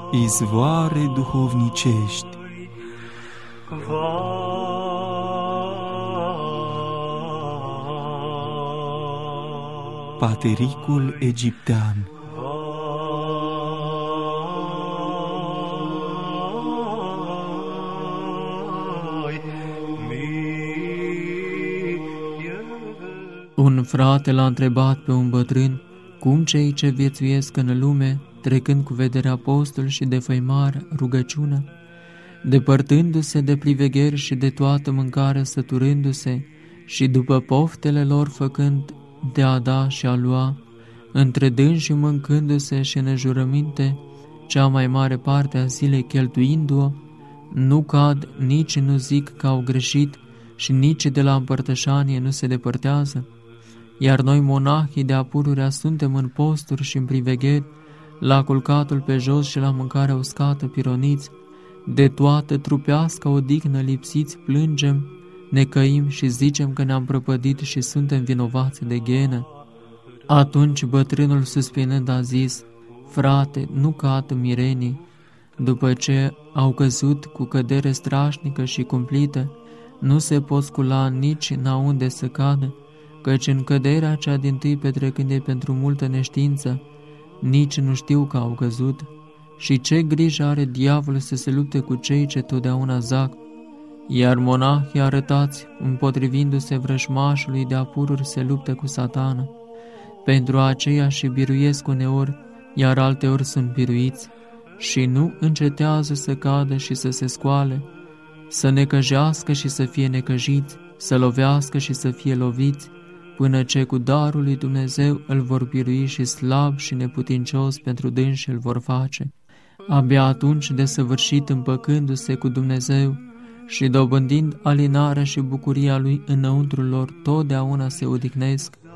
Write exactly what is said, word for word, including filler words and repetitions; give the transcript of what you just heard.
izvoare duhovnicești. Patericul egiptean. Un frate l-a întrebat pe un bătrân cum cei ce viețuiesc în lume, trecând cu vederea postul și defăimarea, rugăciunea, depărtându-se de privegheri și de toată mâncarea, săturându-se și după poftele lor făcând de a da și a lua, între dânsi mâncându-se și în înjurăminte, cea mai mare parte a zilei cheltuindu-o, nu cad, nici nu zic că au greșit și nici de la împărtășanie nu se depărtează. Iar noi, monahii de apururea, suntem în posturi și în privegheri, la culcatul pe jos și la mâncarea uscată pironiți, de toată trupească odihnă lipsiți plângem, ne căim și zicem că ne-am prăpădit și suntem vinovați de ghenă. Atunci bătrânul suspinând a zis: frate, nu cad mirenii, după ce au căzut cu cădere strașnică și cumplită, nu se pot scula nici n-aunde să cadă, căci în căderea cea dintâi petrecând pentru multă neștiință, nici nu știu că au căzut. Și ce grijă are diavolul să se lupte cu cei ce totdeauna zac. Iar monahii arătați, împotrivindu-se vrăjmașului de apururi, se luptă cu Satana. Pentru aceea și biruiesc uneori, iar alteori sunt biruiți, și nu încetează să cadă și să se scoale, să necăjească și să fie necăjiți, să lovească și să fie loviți, până ce cu darul lui Dumnezeu îl vor birui și slab și neputincios pentru dânsi îl vor face. Abia atunci, desăvârșit, împăcându-se cu Dumnezeu și dobândind alinarea și bucuria lui înăuntrul lor, totdeauna se odihnesc,